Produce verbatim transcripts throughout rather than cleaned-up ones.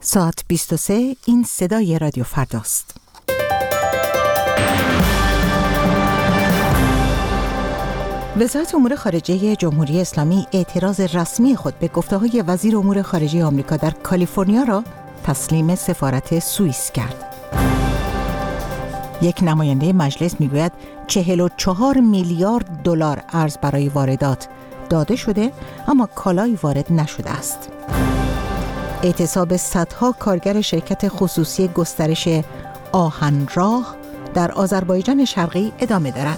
ساعت بیست و سه، این صدای رادیو فرداست. وزارت امور خارجه جمهوری اسلامی اعتراض رسمی خود به گفته‌های وزیر امور خارجه آمریکا در کالیفرنیا را تسلیم سفارت سوئیس کرد. یک نماینده مجلس میگوید چهل و چهار میلیارد دلار ارز برای واردات داده شده، اما کالایی وارد نشده است. اعتصاب صدها کارگر شرکت خصوصی گسترش آهنراه در آذربایجان شرقی ادامه دارد.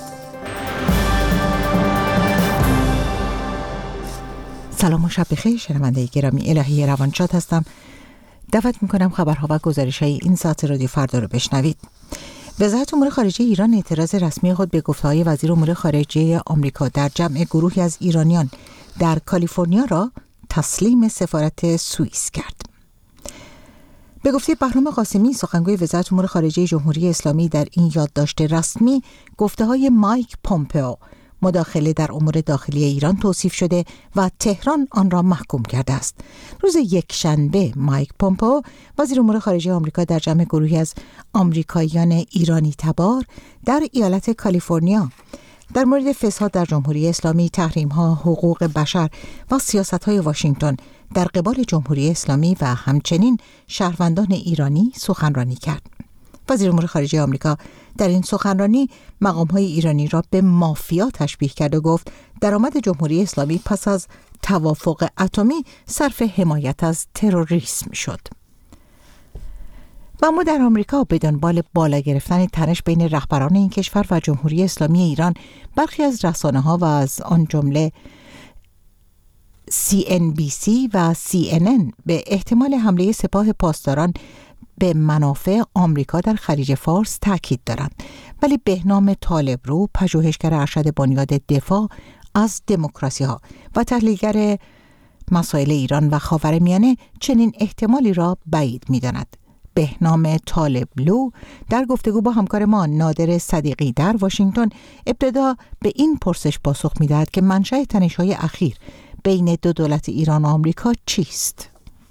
سلام و شب بخیر شنونده گرامی، الهی روانشاد هستم. دعوت میکنم خبرها و گزارش‌های این ساعت رادیو فردا رو بشنوید. وزارت امور خارجه ایران اعتراض رسمی خود به گفته‌های وزیر امور خارجه آمریکا در جمع گروهی از ایرانیان در کالیفرنیا را تسلیم سفارت سوئیس کرد. به گفته بهرام قاسمی، سخنگوی وزارت امور خارجه جمهوری اسلامی، در این یادداشت رسمی گفته‌های مایک پومپئو مداخله در امور داخلی ایران توصیف شده و تهران آن را محکوم کرده است. روز یکشنبه مایک پومپئو وزیر امور خارجه آمریکا در جمع گروهی از آمریکاییان ایرانی تبار در ایالت کالیفرنیا در مورد فساد در جمهوری اسلامی، تحریم‌ها، حقوق بشر و سیاست‌های واشنگتن در قبال جمهوری اسلامی و همچنین شهروندان ایرانی سخنرانی کرد. وزیر امور خارجه آمریکا در این سخنرانی مقام‌های ایرانی را به مافیا تشبیه کرد و گفت درآمد جمهوری اسلامی پس از توافق اتمی صرف حمایت از تروریسم شد. و اما در آمریکا به دنبال بالا گرفتن تنش بین رهبران این کشور و جمهوری اسلامی ایران، برخی از رسانه‌ها و از آن جمله سی ان بی سی و سی ان ان به احتمال حمله سپاه پاسداران به منافع آمریکا در خلیج فارس تاکید دارند، ولی بهنام طالبرو، پژوهشگر ارشد بنیاد دفاع از دموکراسی ها و تحلیلگر مسائل ایران و خاورمیانه چنین احتمالی را بعید می‌داند. بهنام طالبلو در گفتگو با همکار ما نادر صدیقی در واشنگتن ابتدا به این پرسش پاسخ می‌دهد که منشأ تنش‌های اخیر بین دو دولت ایران و آمریکا چیست؟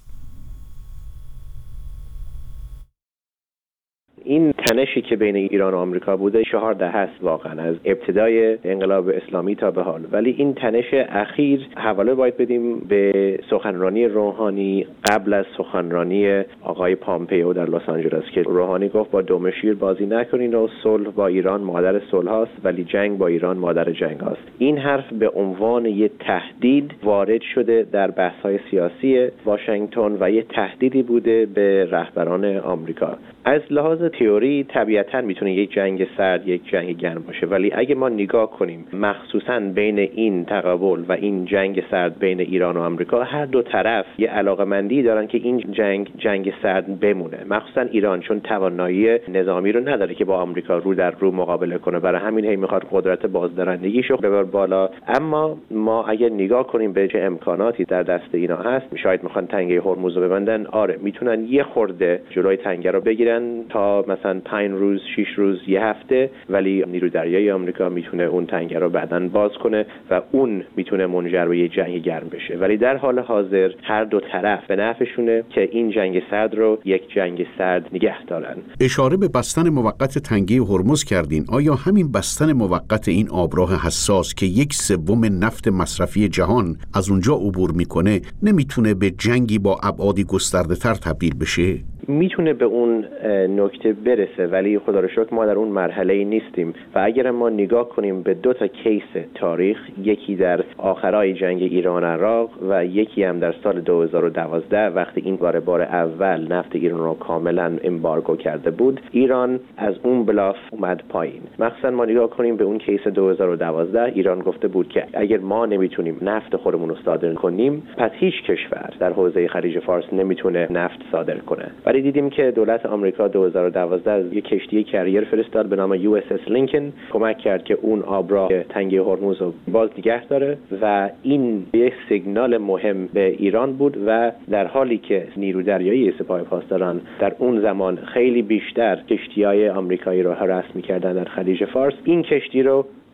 این تنشی که بین ایران و آمریکا بوده چهار دهه است واقعا، از ابتدای انقلاب اسلامی تا به حال. ولی این تنش اخیر حواله باید بدیم به سخنرانی روحانی قبل از سخنرانی آقای پامپئو در لس آنجلس که روحانی گفت با دم شیر بازی نکنین و صلح با ایران مادر صلح هاست ولی جنگ با ایران مادر جنگ هاست. این حرف به عنوان یک تهدید وارد شده در بحث‌های سیاسی واشنگتن و یک تهدیدی بوده به رهبران آمریکا. از لحاظ تئوری طبیعتاً میتونه یک جنگ سرد یک جنگ گرم باشه، ولی اگه ما نگاه کنیم مخصوصاً بین این تقابل و این جنگ سرد بین ایران و آمریکا، هر دو طرف یه علاقه‌مندی دارن که این جنگ جنگ سرد بمونه، مخصوصاً ایران چون توانایی نظامی رو نداره که با آمریکا رو در رو مقابله کنه، برای همین هی میخواد قدرت بازدارندگیشو ببره بالا. اما ما اگه نگاه کنیم به چه امکاناتی در دست اینا هست، شاید میخوان تنگه هرمز رو ببندن، آره میتونن یه خورده جلوی تنگه رو بگیرن تا مثلا پنج روز، شش روز، یه هفته، ولی نیروی دریایی آمریکا میتونه اون تنگه رو بعداً باز کنه و اون میتونه منجر به یه جنگ گرم بشه. ولی در حال حاضر هر دو طرف به نفعشونه که این جنگ سرد رو یک جنگ سرد نگه دارن. اشاره به بستن موقت تنگه هرمز کردین. آیا همین بستن موقت این آبراه حساس که یک سوم نفت مصرفی جهان از اونجا عبور میکنه نمیتونه به جنگی با ابعادی گسترده‌تر تبدیل بشه؟ میتونه به اون نکته برسه، ولی خدا رو شکر ما در اون مرحله نیستیم و اگر ما نگاه کنیم به دو تا کیس تاریخ، یکی در آخرای جنگ ایران عراق و یکی هم در سال دو هزار و دوازده وقتی این بار بار اول نفت ایران رو کاملا امبارگو کرده بود، ایران از اون بلاف اومد پایین. مخصوصا ما نگاه کنیم به اون کیس دو هزار و دوازده، ایران گفته بود که اگر ما نمیتونیم نفت خودمون رو صادر کنیم، پس هیچ کشور در حوزه خلیج فارس نمیتونه نفت صادر کنه. ولی دیدیم که دولت آمریکا دو هزار و دوازده یک کشتی کریر فرستاد به نام یو اس اس لینکن، کمک کرد که اون آبراه تنگه هرمز رو باز نگه داره و این یک سیگنال مهم به ایران بود و در حالی که نیرو دریایی سپاه پاسداران در اون زمان خیلی بیشتر کشتی‌های آمریکایی رو هراس می‌کردن در خلیج فارس، این کشتی رو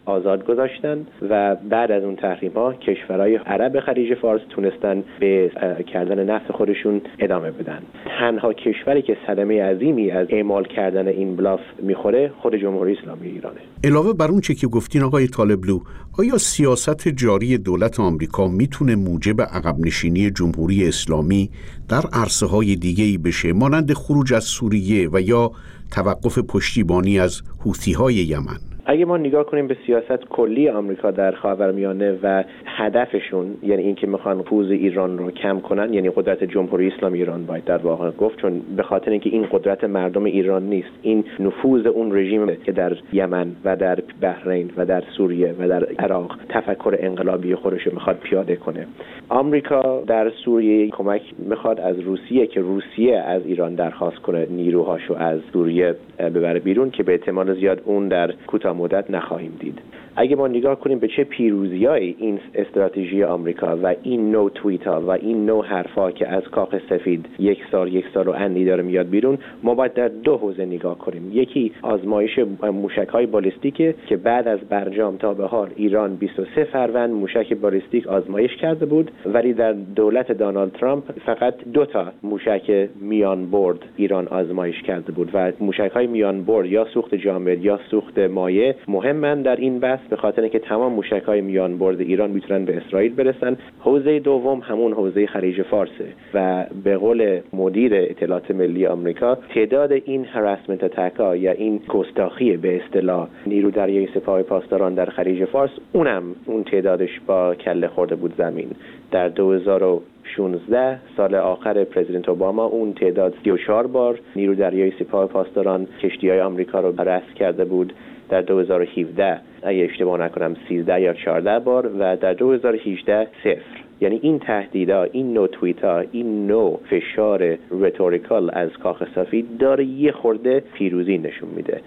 آزاد گذاشتن و بعد از اون تحریم ها کشورهای عرب خلیج فارس تونستن به کردن نفت خودشون ادامه بدن. تنها کشوری که صدمه عظیمی از اعمال کردن این بلاف میخوره خود جمهوری اسلامی ایرانه. علاوه بر اون چه که گفتین آقای طالبلو، آیا سیاست جاری دولت آمریکا میتونه موجب عقب نشینی جمهوری اسلامی در عرصه‌های دیگه‌ای بشه، مانند خروج از سوریه و یا توقف پشتیبانی از حوثی‌های یمن؟ اگه ما نگاه کنیم به سیاست کلی آمریکا در خاورمیانه و هدفشون، یعنی اینکه میخوان نفوذ ایران رو کم کنن، یعنی قدرت جمهوری اسلامی ایران باید در واقع گفت، چون به خاطر اینکه این قدرت مردم ایران نیست، این نفوذ اون رژیم که در یمن و در بحرین و در سوریه و در عراق تفکر انقلابی خودش رو میخواد پیاده کنه. آمریکا در سوریه کمک میخواد از روسیه که روسیه از ایران درخواست کنه نیروهاشو از سوریه ببره بیرون، که به احتمال زیاد اون در کوتاه مدت نخواهیم دید. اگه ما نگاه کنیم به چه پیروزیای این استراتژی آمریکا و این نوع توییت ها و این نوع حرفا که از کاخ سفید یک سال یک سال و اندی داره میاد بیرون، ما باید در دو حوزه نگاه کنیم. یکی آزمایش موشک های بالستیکه که بعد از برجام تا به حال ایران بیست و سه فروند موشک بالستیک آزمایش کرده بود، ولی در دولت دونالد ترامپ فقط دو تا موشک میان برد ایران آزمایش کرده بود و موشک های میان برد یا سوخت جامد یا سوخت مایع مهمن در این بحث، به خاطر اینکه تمام موشک‌های میان برد ایران میتونن به اسرائیل برسن. حوزه دوم همون حوزه خلیج فارسه و به قول مدیر اطلاعات ملی آمریکا، تعداد این هراسمنت اتک‌ها یا این گستاخی به اصطلاح نیرو دریایی سپاه پاسداران در خلیج فارس، اونم اون تعدادش با کله خورده بود زمین. در دو هزار و شانزده سال آخر پرزیدنت اوباما اون تعداد سی و چهار بار نیرو دریایی سپاه پاسداران کشتی‌های آمریکا رو رصد کرده بود. در دو هزار و هفده اگه اشتباه نکنم سیزده یا چهارده بار و در دو هزار و هجده صفر. یعنی این تهدیدها، این نوع توییت‌ها، این نوع فشار رتوریکال از کاخ سفید داره یه خورده پیروزی نشون میده.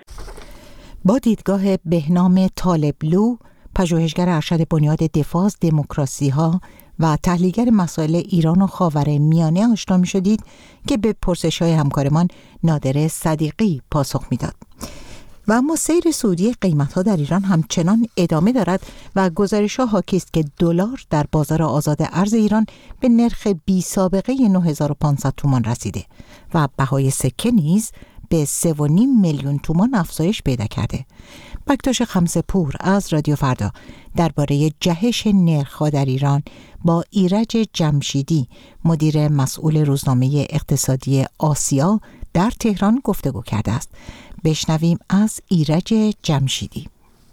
با دیدگاه بهنام طالبلو، پژوهشگر ارشد بنیاد دفاع از دموکراسی‌ها و تحلیلگر مسائل ایران و خاورمیانه آشنا می‌شدید که به پرسش‌های همکارمان نادر صدیقی پاسخ میداد. و اما سیر سعودی قیمت‌ها در ایران همچنان ادامه دارد و گزارش‌ها حاکی است که دلار در بازار آزاد ارز ایران به نرخ بی سابقه نه هزار و پانصد تومان رسیده و بهای سکه نیز به سه و نیم میلیون تومان افزایش پیدا کرده. بکتاش خمسه‌پور از رادیو فردا درباره جهش نرخ‌ها در ایران با ایرج جمشیدی، مدیر مسئول روزنامه اقتصادی آسیا در تهران گفتگو کرده است. بشنویم از ایرج جمشیدی.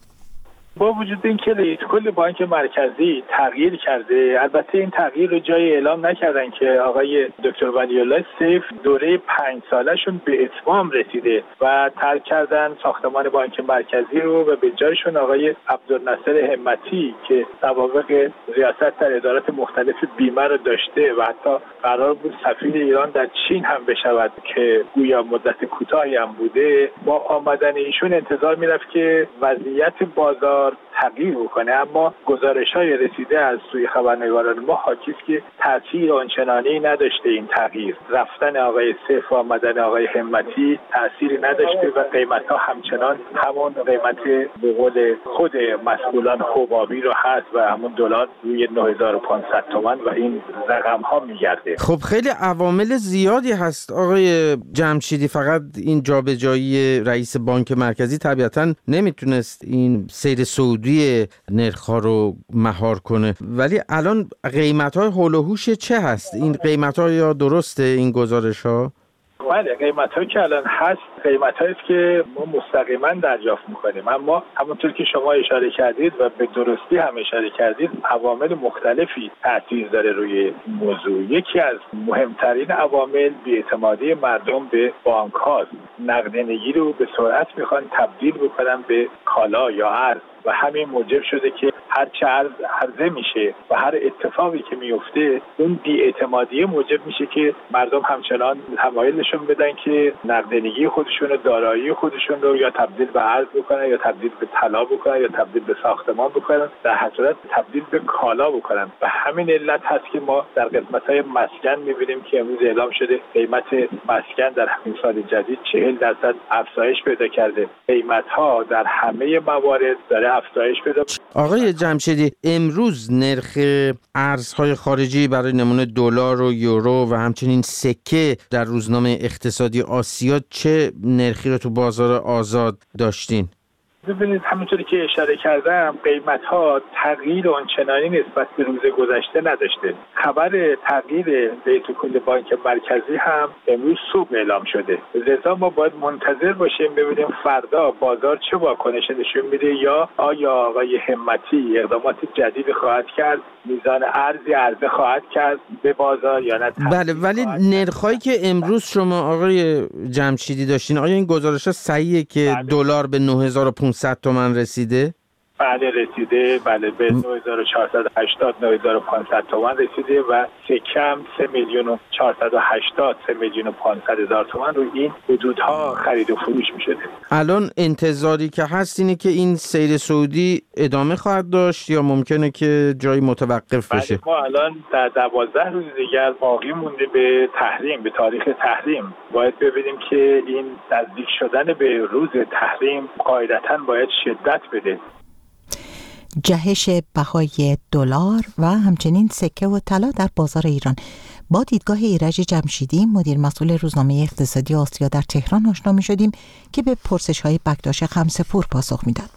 با وجود اینکه رئیس کل بانک مرکزی تغییر کرده، البته این تغییر رو جای اعلام نکردن که آقای دکتر ولی‌الله سیف دوره پنج سالشون به اتمام رسیده و ترک کردن ساختمان بانک مرکزی رو و به جایشون آقای عبدالناصر همتی که سوابق ریاست در ادارات مختلف بیمه رو داشته و حتی قرار بود سفیر ایران در چین هم بشود که گویا مدت کوتاهی هم بوده، با آمدن ایشون انتظار میرفت که وضعیت بازار تغییر بکنه، اما گزارش‌های رسیده از سوی خبرنگاران ما حاکی است که تأثیر آنچنانی نداشته. این تغییر، رفتن آقای سیف و آمدن آقای همتی تأثیری نداشته و قیمت‌ها همچنان همون قیمت به قول خود مسئولان حبابی رو هست و همون دلار روی نه هزار و پانصد تومان و این رقم‌ها میگرده. خب خیلی عوامل زیادی هست آقای جمشیدی، فقط این جابجایی رئیس بانک مرکزی طبیعتاً نمیتونست این سیر سعودی نرخ‌ها رو مهار کنه، ولی الان قیمت‌های هول و هوش چه هست؟ این قیمت‌ها یا درسته این گزارش‌ها؟ بله، قیمت‌هایی که الان هست قیمت‌هایی است که ما مستقیما دریافت می‌کنیم، اما همونطور که شما اشاره کردید و به درستی هم اشاره کردید، عوامل مختلفی تاثیر داره روی موضوع. یکی از مهمترین عوامل بی‌اعتمادی مردم به بانک‌هاست. نقدینگی رو به سرعت می‌خوان تبدیل بکنن به کالا یا ارز و همین موجب شده که هر چه عرض عرضه میشه و هر اتفاقی که میفته اون بی‌اعتمادی موجب میشه که مردم همچنان تمایل نشون بدن که نقدینگی خودشون و دارایی خودشون رو یا تبدیل به ارز بکنن یا تبدیل به طلا بکنن یا تبدیل به ساختمان بکنن، در حقیقت تبدیل به کالا بکنن. و همین علت هست که ما در قسمت‌های مسکن می‌بینیم که امروز اعلام شده قیمت مسکن در همین سال جدید چهل درصد افزایش پیدا کرده. قیمت‌ها در همه موارد داره افزایش پیدا. آقای جمشیدی، امروز نرخ ارزهای خارجی برای نمونه دلار و یورو و همچنین سکه در روزنامه اقتصادی آسیا چه نرخی رو تو بازار آزاد داشتین؟ ببینید همونطوری که اشاره کردم قیمت‌ها تغییر آنچنانی نسبت به روز گذشته نداشته. خبر تغییر ریت کل بانک مرکزی هم امروز صبح اعلام شده. لذا ما باید منتظر باشیم ببینیم فردا بازار چه واکنشی نشون میده، یا آیا آقای همتی اقدامات جدیدی خواهد کرد، میزان ارزی عرضه خواهد کرد به بازار یا نه. بله، ولی نرخ‌هایی که امروز شما آقای جمشیدی داشتین، آیا این گزارش‌ها صحیحه که دلار به نه هزار و پانصد تومان رسیده؟ بله رسیده، بله به نه هزار و چهارصد و هشتاد نه هزار و پانصد تومان رسیده و سکه هم سه میلیون و چهارصد و هشتاد سه میلیون و پانصد هزار تومان رو این حدودها خرید و فروش می‌شده. الان انتظاری که هست اینه که این سیر صعودی ادامه خواهد داشت یا ممکنه که جایی متوقف بشه؟ بله، ما الان در دوازده روز دیگر باقی مونده به تحریم، به تاریخ تحریم. باید ببینیم که این نزدیک شدن به روز تحریم قاعدتاً باید شدت بده. جهش بهای دلار و همچنین سکه و طلا در بازار ایران. با دیدگاه ایرج جمشیدی، مدیر مسئول روزنامه اقتصادی آسیا در تهران آشنا می شدیم که به پرسش‌های بکتاش خمسه‌پور پاسخ میداد.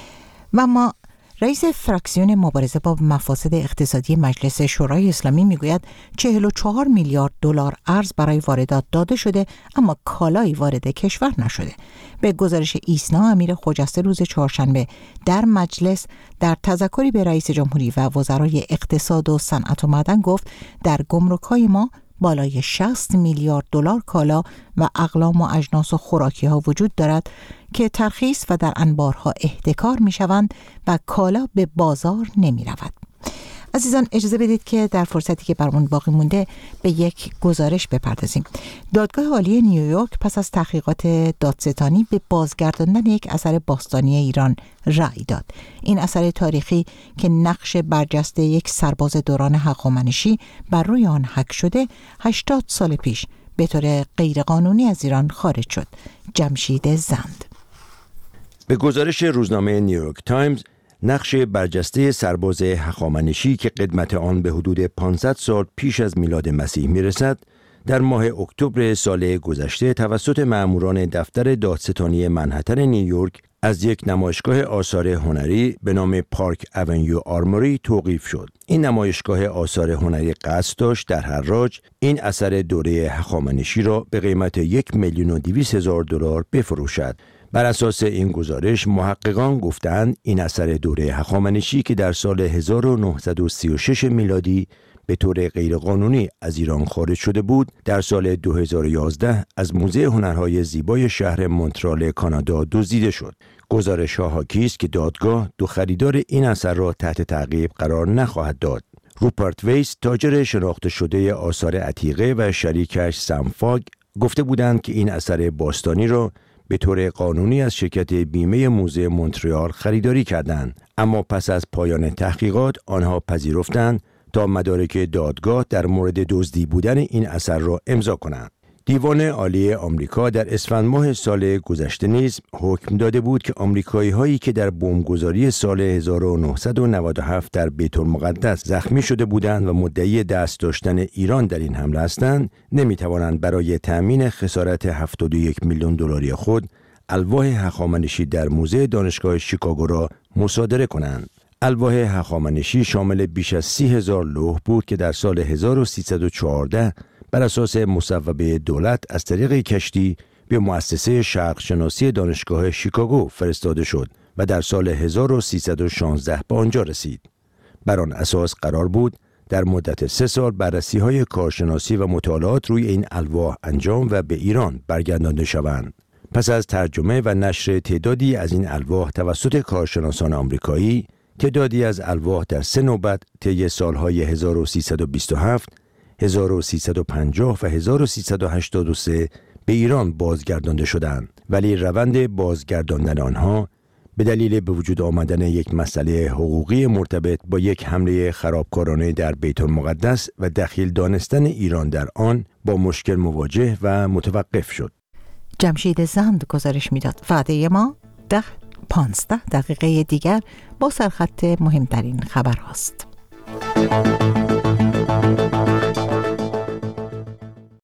و ما رئیس فراکسیون مبارزه با مفاسد اقتصادی مجلس شورای اسلامی میگوید چهل و چهار میلیارد دلار ارز برای واردات داده شده اما کالایی وارد کشور نشده. به گزارش ایسنا، امیر خجسته روز چهارشنبه در مجلس در تذکری به رئیس جمهوری و وزرای اقتصاد و صنعت و معدن گفت در گمرک‌های ما بالای شصت میلیارد دلار کالا و اقلام و اجناس و خوراکی ها وجود دارد که ترخیص و در انبارها احتکار می شوند و کالا به بازار نمی رود. عزیزان اجازه بدید که در فرصتی که برامون باقی مونده به یک گزارش بپردازیم. دادگاه عالی نیویورک پس از تحقیقات دادستانی به بازگرداندن یک اثر باستانی ایران رأی داد. این اثر تاریخی که نقش برجسته یک سرباز دوران هخامنشی بر روی آن حک شده هشتاد سال پیش به طور غیرقانونی از ایران خارج شد. جمشید زند. به گزارش روزنامه نیویورک تایمز، نقش برجسته سرباز هخامنشی که قدمت آن به حدود پانصد سال پیش از میلاد مسیح میرسد، در ماه اکتبر سال گذشته توسط مأموران دفتر دادستانی منهتن نیویورک از یک نمایشگاه آثار هنری به نام پارک اونیو آرموری توقیف شد. این نمایشگاه آثار هنری قصد داشت در حراج این اثر دوره هخامنشی را به قیمت یک میلیون و دویست هزار دلار بفروشد. بر اساس این گزارش محققان گفتند این اثر دوره هخامنشی که در سال هزار و نهصد و سی و شش میلادی به طور غیرقانونی از ایران خارج شده بود، در سال دو هزار و یازده از موزه هنرهای زیبای شهر مونترال کانادا دزدیده شد. گزارش ها حاکی است که دادگاه دو خریدار این اثر را تحت تعقیب قرار نخواهد داد. روپرت ویس، تاجر شناخته شده آثار عتیقه، و شریکش سم فاگ گفته بودند که این اثر باستانی را به طور قانونی از شرکت بیمه موزه مونترال خریداری کردند، اما پس از پایان تحقیقات آنها پذیرفتند تا مدارک دادگاه در مورد دزدی بودن این اثر را امضا کنند. دیوان عالی آمریکا در اسفند ماه سال گذشته نیز حکم داده بود که آمریکایی هایی که در بمبگذاری سال هزار و نهصد و نود و هفت در بیت المقدس زخمی شده بودند و مدعی دست داشتن ایران در این حمله هستند، نمی توانند برای تأمین خسارت هفتاد و یک میلیون دلاری خود الواح هخامنشی در موزه دانشگاه شیکاگو را مصادره کنند. الواح هخامنشی شامل بیش از سی هزار لوح بود که در سال هزار و سیصد و چهارده بر اساس مصوبه دولت از طریق کشتی به مؤسسه شرق شناسی دانشگاه شیکاگو فرستاده شد و در سال هزار و سیصد و شانزده به آنجا رسید. بر آن اساس قرار بود در مدت سه سال بررسی‌های کارشناسی و مطالعات روی این الواح انجام و به ایران برگردانده شوند. پس از ترجمه و نشر تعدادی از این الواح توسط کارشناسان آمریکایی، تعدادی از الواح در سه نوبت طی سالهای هزار و سیصد و بیست و هفت، هزار و سیصد و پنجاه و هزار و سیصد و هشتاد و سه به ایران بازگردانده شدند، ولی روند بازگرداندن آنها به دلیل به وجود آمدن یک مسئله حقوقی مرتبط با یک حمله خرابکارانه در بیت المقدس و دخیل دانستن ایران در آن با مشکل مواجه و متوقف شد. جمشید زند گزارش میداد. وعده ما ده پانزده دقیقه دیگر با سرخط مهمترین خبر هاست.